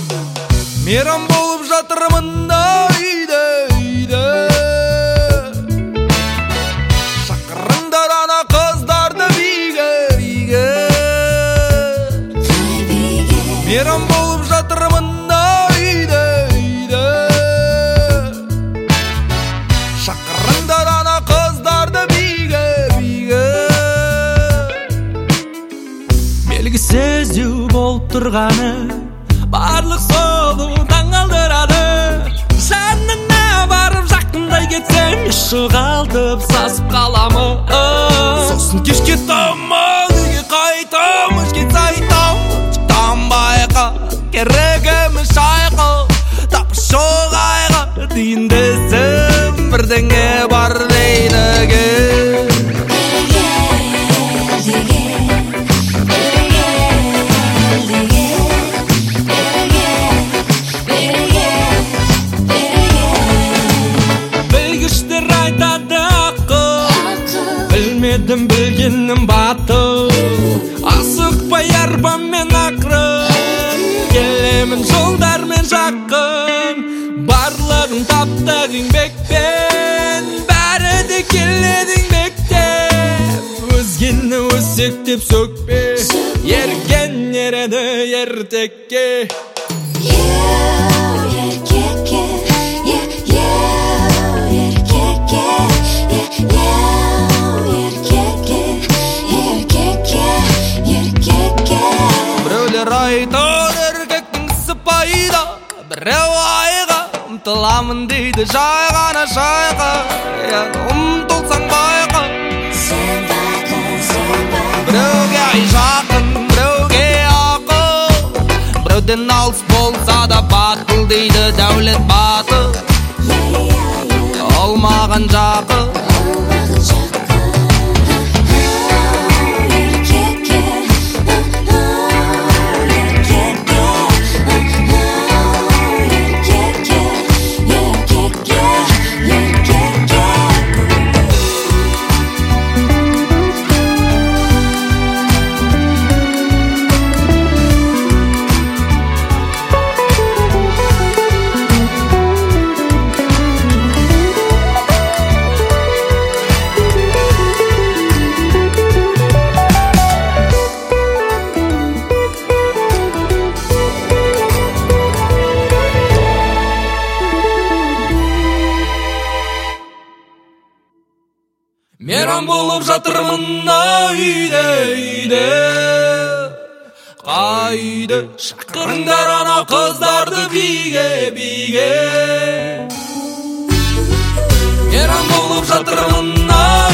Мейрам болып жатырмын үйде шақырыңдар ана қыздарды биге Мейрам болып жатырмын үйде шақырыңдар ана қыздарды биге белгісіздеу болып тұрғаны барлық солу таңғалдырады жанына барып жақындай кетсем жоғалтып сасып қаламын сосын кешке таман үйге қайтамын кет айтам шықтан байқа керегіміз шайқа тапшы жоғайға тиін десем бірдеңе бар дейді білмедім білгенім батыл асықпай арбамен ақырын келемін жолдармен жақын барлығын таптық еңбекпен бәрі де келеді еңбектеп өзгені өсектеп сөкпе ерген ереді ертекке айтар еркектің сыпайда біреу айға ұмтыламын дейді жай ғана жайға ұмтылсаң байқа біреуге ай жақын біреуге ақыл біреуден алыс болса да батыл дейді дәулет батыл ол маған жақын Мейрам болып жатырмын үйде қайды шақырыңдар ана қыздарды биге Мейрам болып жатырмын